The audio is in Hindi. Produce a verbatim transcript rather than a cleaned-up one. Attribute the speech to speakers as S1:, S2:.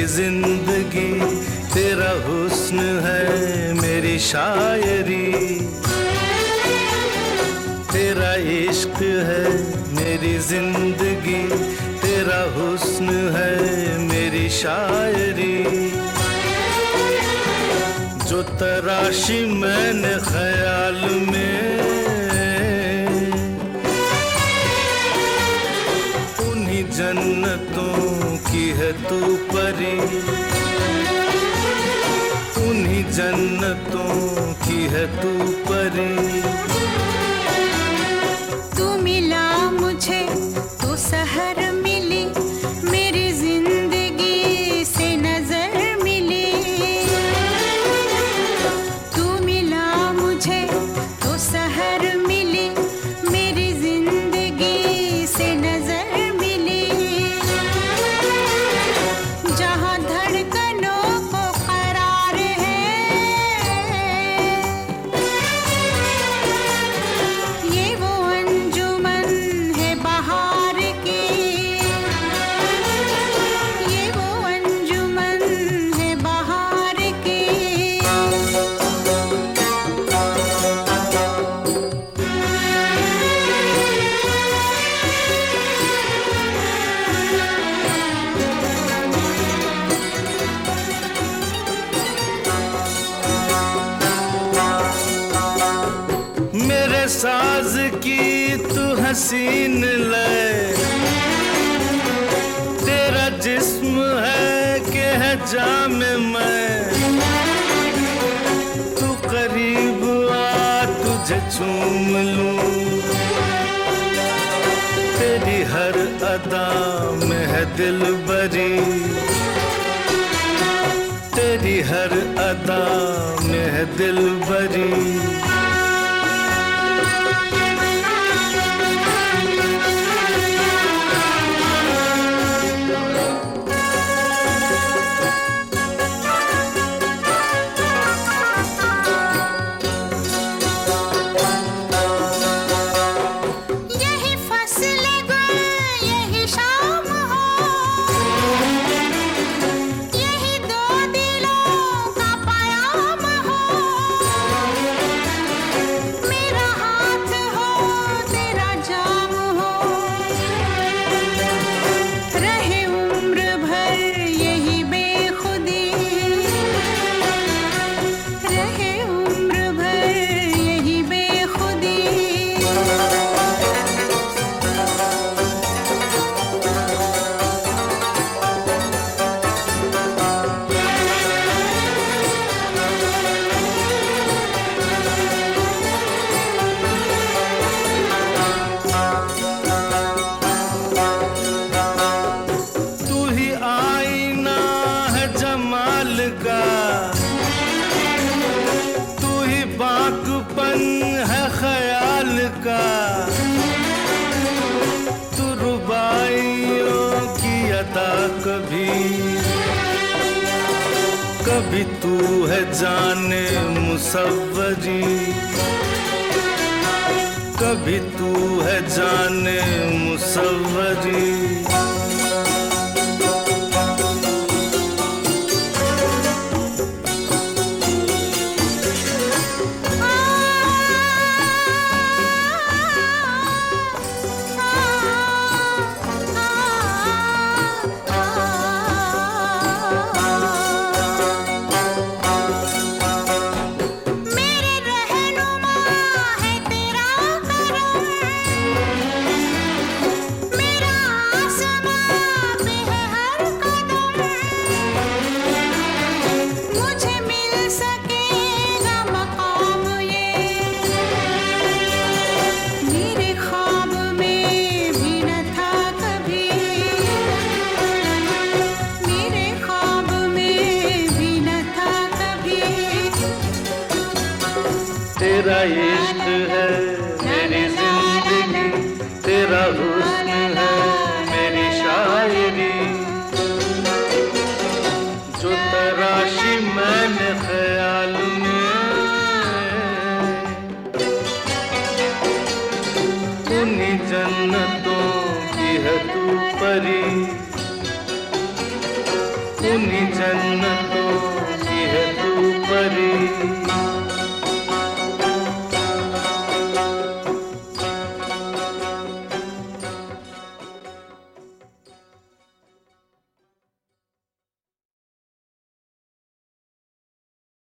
S1: जिंदगी, तेरा हुस्न है मेरी शायरी, तेरा इश्क है मेरी जिंदगी, तेरा हुस्न है मेरी शायरी। जो तराशी मैंने ख्याल में, उन्हीं जन्नतों की है तू परी, उन्हीं जन्नतों की है तू परी।
S2: तू मिला मुझे तो सहर मिली, मेरी जिंदगी से नजर मिली। तू मिला मुझे तो सहर मिली, मेरी जिंदगी से नजर मिली। जहाँ धड़कनों को करार है, ये वो अंजुमन है बहार की, ये वो अंजुमन है बहार की।
S1: मेरे साज की तू हसीन लय, तेरा जिस्म है कि है जाम मैं। तू करीब आ तुझे चूम लूं, तेरी हर अदा में है दिल बरी, तेरी हर अदा में है दिल बरी।
S2: यही फसले गुल, यही शाम हो, यही दो दिलों का पयाम हो। मेरा हाथ हो तेरा जाम हो, रहे उम्र भर यही बेखुदी, रहे उम्र भर यही बेखुदी।
S1: तू ही आईना है जमाल का, तू ही बाकपन है ख्याल का। तू रुबाइयों की अदा कभी, कभी तू है जाने मुसव्वरी, कभी तू है जाने मुसव्वरी।
S2: मेरे रहनुमा है तेरा करम, मेरा आसमां पे है हर कदम। मुझे मिल सकेगा मकाम ये, मेरे ख्वाब में भी न था कभी, मेरे ख्वाब में भी न था कभी।
S1: तेरा इश्क है मेरी जिंदगी, तेरा हुस्न है मेरी शायरी। जो तराशी मैंने ख्याल में, उन्हीं जन्नतों की है तू परी, सुनी जन्नतों